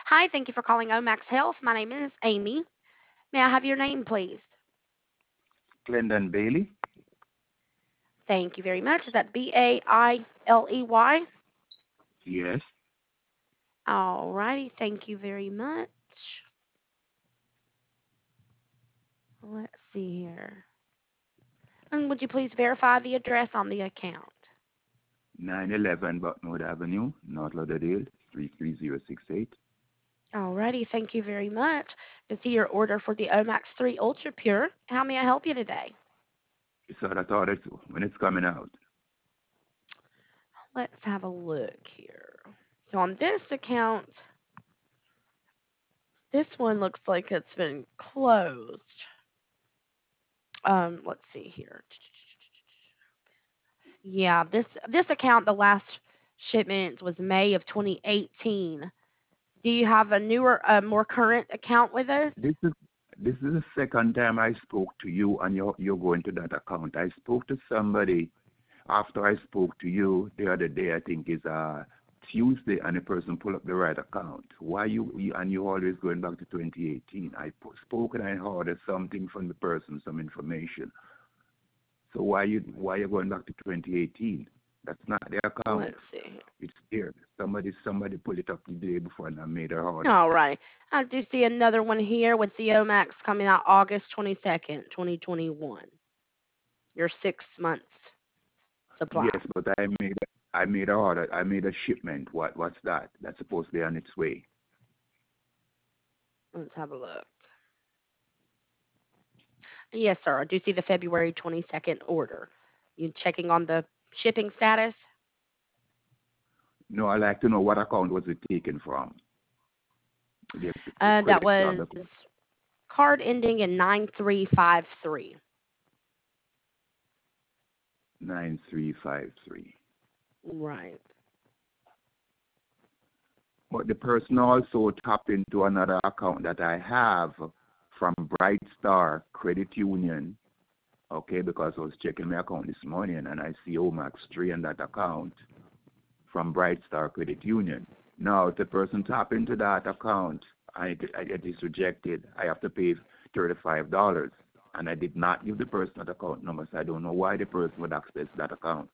Hi, thank you for calling Omax Health. My name is Amy. May I have your name, please? Glendon Bailey? Thank you very much. Is that Bailey? Yes. Alrighty, thank you very much. Let's see here. And would you please verify the address on the account? 911 Bucknwood Avenue, North Lauderdale, 33068. Alrighty, thank you very much. I see your order for the Omax 3 Ultra Pure. How may I help you today? So I thought it when it's coming out. Let's have a look here. So on this account, this one looks like it's been closed. Let's see here. Yeah, this account, the last shipment was May of 2018. Do you have a newer, more current account with us? This is this is the second time I spoke to you and you're going to that account. I spoke to somebody after I spoke to you the other day, I think is Tuesday, and the person pull up the right account. Why you and you always going back to 2018? Spoke and I ordered something from the person, some information. So why you going back to 2018? That's not the account. Let's see. It's there. Somebody pull it up the day before and I made a order. All right. I do see another one here with the Omax coming out August 22nd, 2021. Your 6 months supply. Yes, but I made a order. I made a shipment. What's that? That's supposed to be on its way. Let's have a look. Yes, sir. I do see the February 22nd order. You checking on the shipping status? No, I like to know what account was it taken from. The That credit card. was card ending in 9353. 9353. Right. But the person also tapped into another account that I have from Bright Star Credit Union. Okay, because I was checking my account this morning and I see Omax 3 on that account from Bright Star Credit Union. Now, if the person tap into that account, it is rejected. I have to pay $35, and I did not give the person that account number, so I don't know why the person would access that account.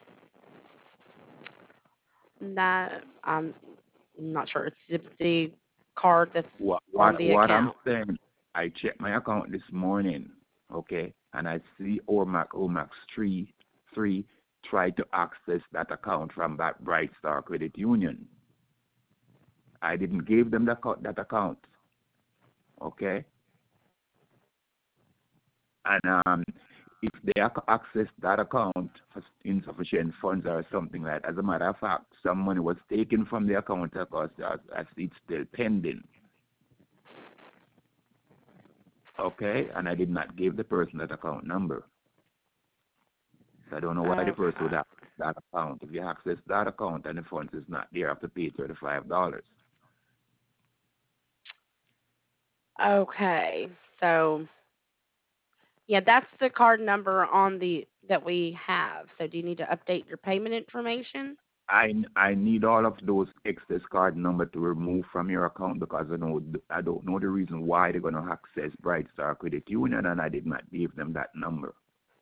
That I'm not sure. It's the card that's What on what the what I'm account. saying, I checked my account this morning, okay, and I see Omax 3 tried to access that account from that Bright Star Credit Union. I didn't give them that account, okay? And if they access that account for insufficient funds or something like that, as a matter of fact, some money was taken from the account because as it's still pending, okay? And I did not give the person that account number. So I don't know why the person would Okay. access that account. If you access that account and the funds is not there, you have to pay $35. Okay. So yeah, that's the card number on the that we have. So do you need to update your payment information? I need all of those excess card number to remove from your account because I don't know the reason why they're gonna access Bright Star Credit Union and I did not give them that number.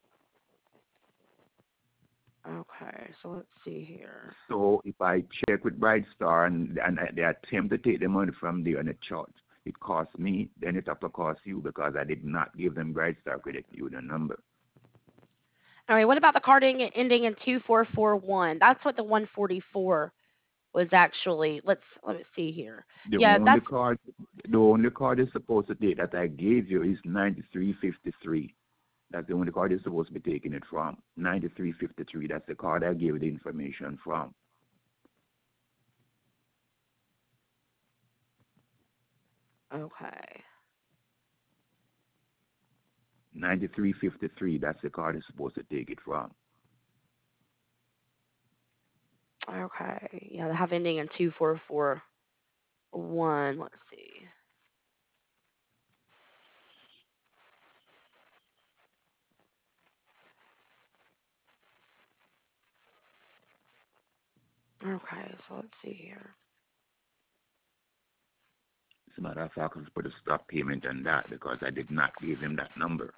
Okay. So let's see here. So if I check with Bright Star and they attempt to take the money from there and it charge, it costs me, then it have to cost you because I did not give them Bright Star Credit Union number. All right. What about the card ending in 2441? That's what the 144 was actually. Let me see here. The Yeah, only that's card the only card is supposed to take that I gave you is 9353. That's the only card you're supposed to be taking it from. 9353. That's the card I gave the information from. okay. 9353. That's the card you're supposed to take it from. Okay. Yeah, they have ending in 2441. Let's see. Okay, so let's see here. As a matter of fact, I put a stop payment on that because I did not give him that number.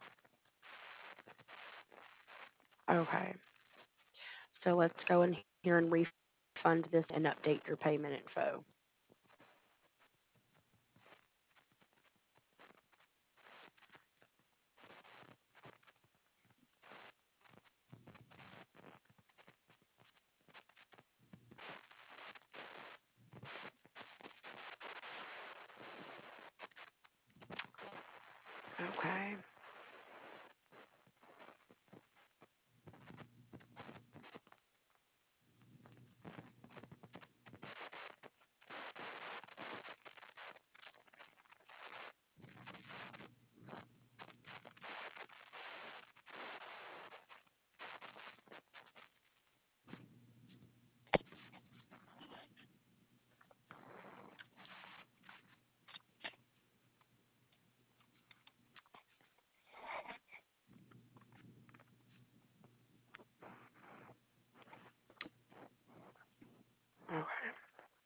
Okay. So let's go in here and refund this and update your payment info. Okay. Okay.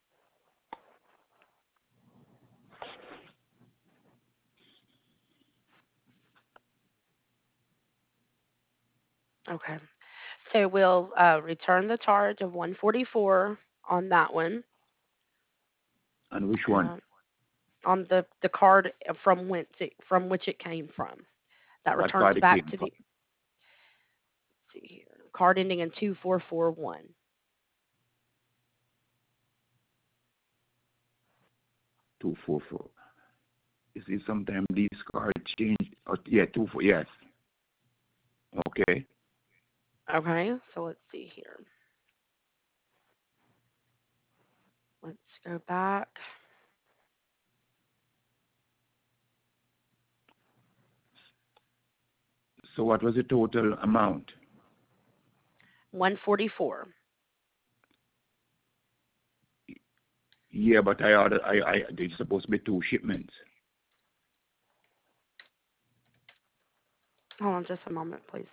Okay. So we'll return the charge of 144 on that one. And which one? On the card from which it came from. That What returns card it back came to from? the, let's see here. Card ending in 2441. 244. You see, sometimes these cards change. Oh, yeah, 24. Yes. Okay. Okay, so let's see here. Let's go back. So what was the total amount? 144. Yeah, but I ordered. There's supposed to be 2 shipments. Hold on just a moment, please.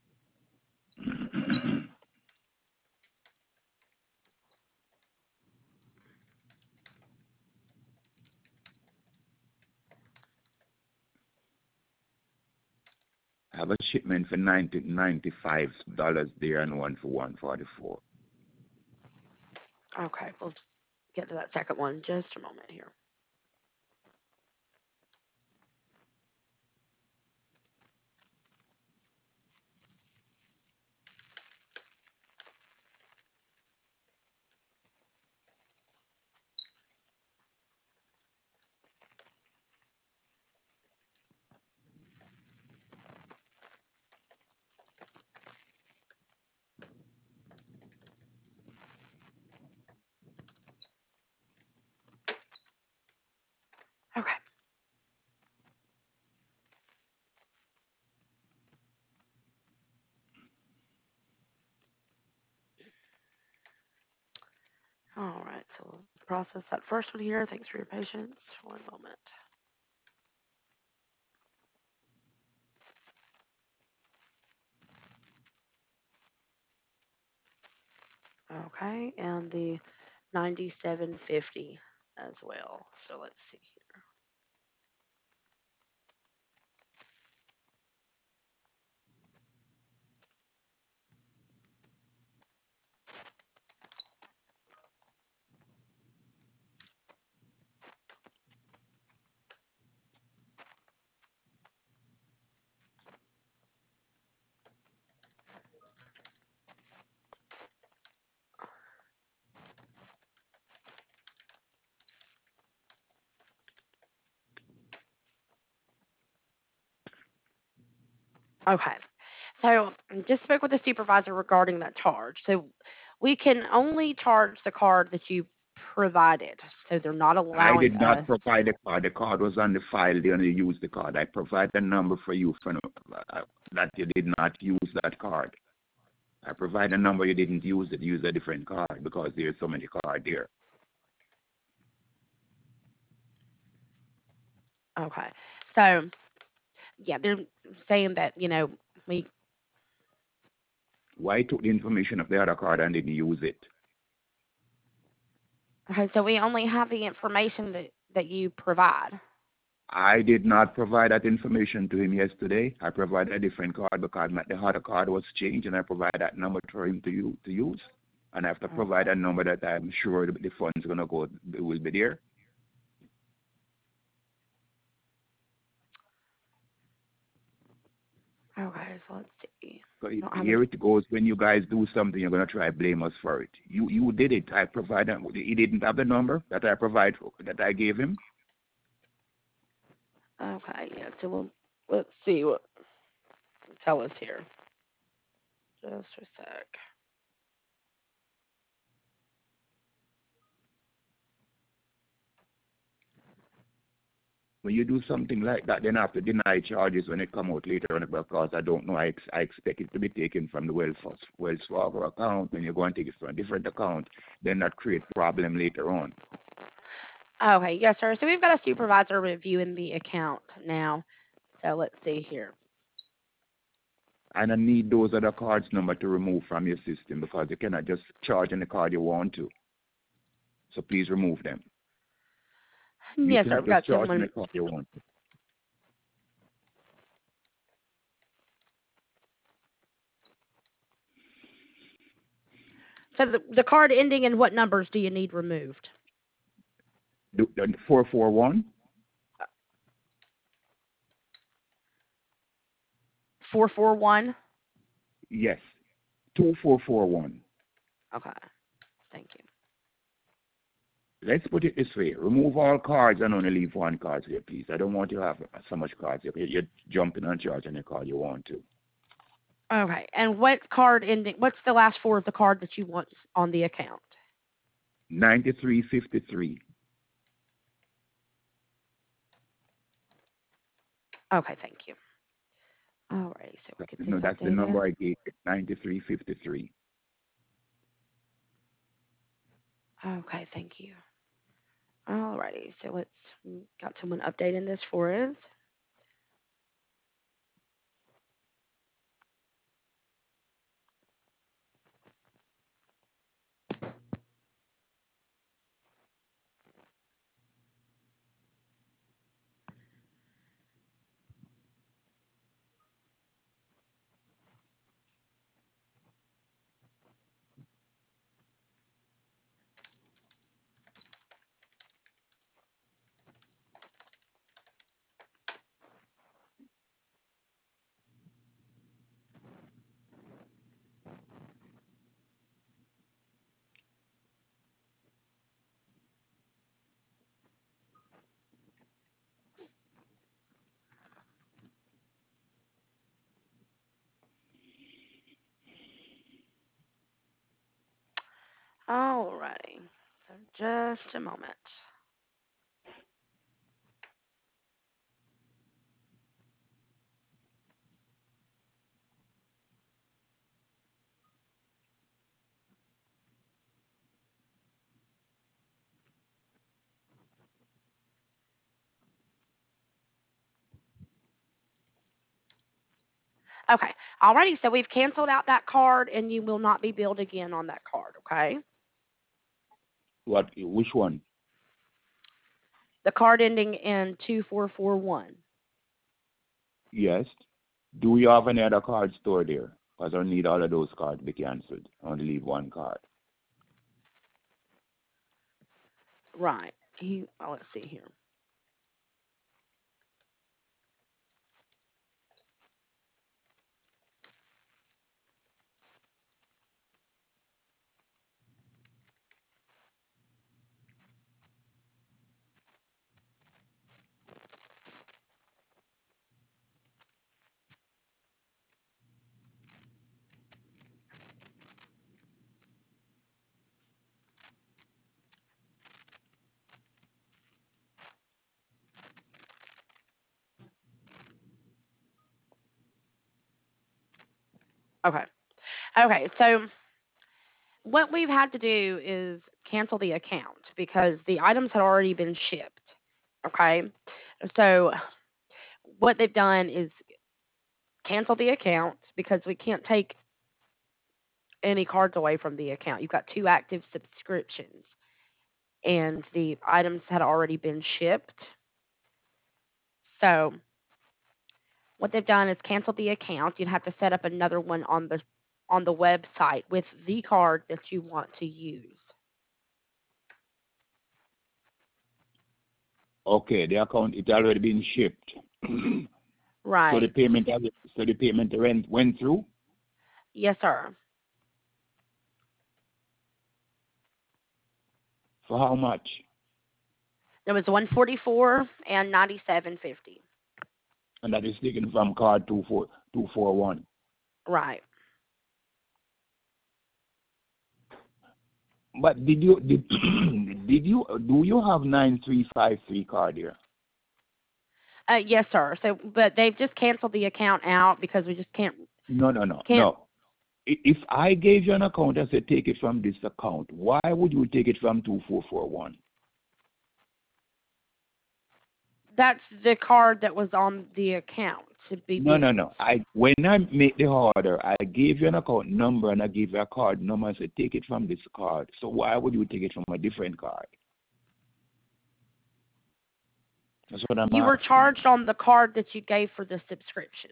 I have a shipment for $95 there and one for 144. Okay, we'll get to that second one in just a moment here. Okay. All right, so we'll process that first one here. Thanks for your patience. One moment. Okay, and the 9750 as well. So let's see here. Okay. So I just spoke with the supervisor regarding that charge. So we can only charge the card that you provided. So they're not I allowing did not us. provide the card. The card was on the file. They only used the card. I provide a number for you for that you did not use that card. I provide a number you didn't use it. Use a different card because there's so many cards there. Okay. So yeah, they're saying that, we Why took the information of the other card and didn't use it? okay, so we only have the information that that you provide. I did not provide that information to him yesterday. I provided a different card because the other card was changed, and I provided that number for him to use. And I have to provide Okay. a number that I'm sure the funds gonna go will be there. Okay, so let's see. So I don't have here any. it goes. When you guys do something, you're gonna try blame us for it. You did it. I provided. He didn't have the number that I provide that I gave him. Okay, yeah. So let's see what tell us here. Just a sec. When you do something like that, then I have to deny charges when it come out later on because I don't know. I expect it to be taken from the Wells Fargo account. When you go and take it from a different account, then that create problem later on. Okay, yes, sir. So we've got a supervisor reviewing the account now. So let's see here. And I need those other cards number to remove from your system because you cannot just charge any card you want to. So please remove them. You Yes, sir. cannot We've just got charge any someone. card you want to. So the card ending in what numbers do you need removed? 441? 441. Yes. 2441. Okay. Thank you. Let's put it this way. Remove all cards and only leave one card here, please. I don't want you to have so much cards. You're jumping on charge any card you want to. Okay. And what card ending? What's the last four of the card that you want on the account? 9353. Okay. Thank you. Alrighty. So we'll get No, this that's the updated. number I gave. 9353. Okay. Thank you. Alrighty. So let's got someone updating this for us. Alrighty. So just a moment. Okay. Alrighty. So we've canceled out that card, and you will not be billed again on that card. Okay. What? Which one? The card ending in 2441. Yes. Do you have any other card stored there? Because I need all of those cards to be canceled. I only leave one card. Right. Let's see here. Okay. Okay. So what we've had to do is cancel the account because the items had already been shipped. Okay. So what they've done is cancel the account because we can't take any cards away from the account. You've got two active subscriptions. and the items had already been shipped. So what they've done is canceled the account. You'd have to set up another one on the website with the card that you want to use. Okay, the account it already been shipped. So the Right. payment went through. Yes, sir. For how much? It was 144 and 97.50. And that is taken from card 24241. Right. But did you do you have 9353 card here? Yes, sir. So, but they've just canceled the account out because we just No, no, no, can't. no. If I gave you an account and said take it from this account, why would you take it from 2441? That's the card that was on the account to be No, no, no. business. When I make the order, I gave you an account number and I gave you a card number and said take it from this card. So why would you take it from a different card? That's what I'm You were asking you. charged on the card that you gave for the subscription.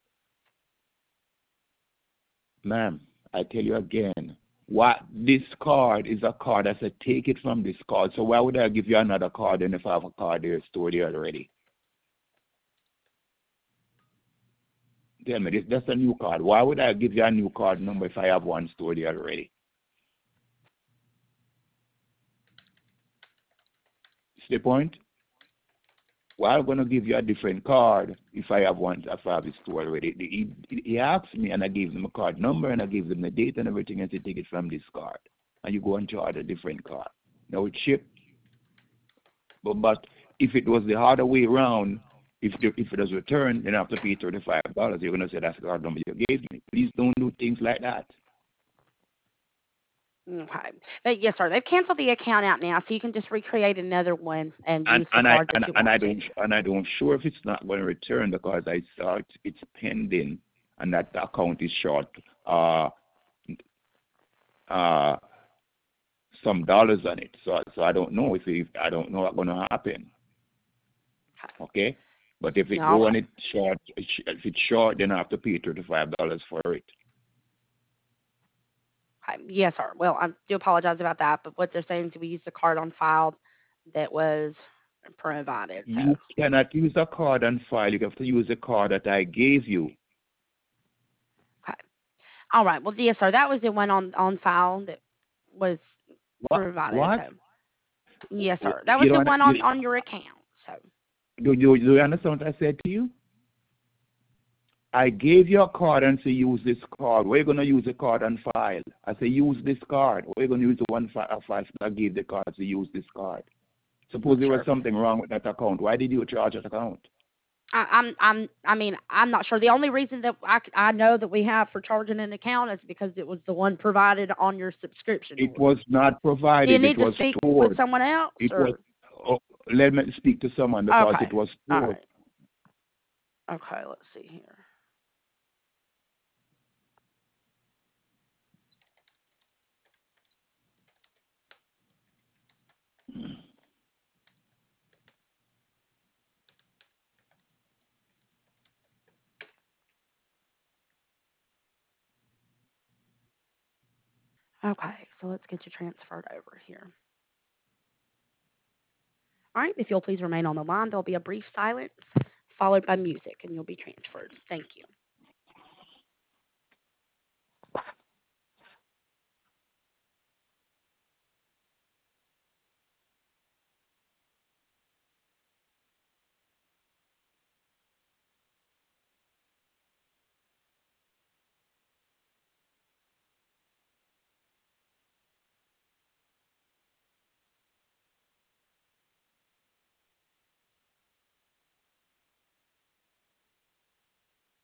Ma'am, I tell you again, what this card is a card. I said take it from this card. So why would I give you another card and if I have a card there stored there already? Tell me, that's a new card. Why would I give you a new card number if I have one stored there already? That's the point. Why am I going to give you a different card if I have one, if I have it stored already? He asked me and I gave them a card number and I gave them the date and everything and said take it from this card. And you go and charge a different card. Now it's shipped. But if it was the harder way around, if it was returned, then I have to pay $35. You're going to say that's the card number you gave me. Please don't do things like that. Okay. But yes, sir. They've canceled the account out now, so you can just recreate another one and And use the card that you want to. I don't sure if it's not going to return because I saw it's pending and that the account is short uh uh some dollars on it. So I don't know if I don't know what's going to happen. Okay. Okay, but if it All go on right. it short, if it's short, then I have to pay $35 for it. Okay. Yes, sir. Well, I do apologize about that, but what they're saying is we used the card on file that was provided. So, You cannot use a card on file. You have to use the card that I gave you. okay. All right. Well, yes, sir. That was the one on file that was What? provided. What? So, yes, sir. That You was the don't. one on your account. So, Do you understand what I said to you? I gave you a card and say use this card. We're gonna use the card on file. I say use this card. We're gonna use the one file. I gave the card to use this card. Suppose there was sure. something wrong with that account. Why did you charge that account? I mean, I'm not sure. The only reason that I know that we have for charging an account is because it was the one provided on your subscription It order. was not Do you provided. It need to was speak with stored. someone else, It was. or Oh, let me speak to someone because okay, it was all stored. right, okay. Let's see here. Okay, so let's get you transferred over here. All right, if you'll please remain on the line, there'll be a brief silence followed by music, and you'll be transferred. Thank you.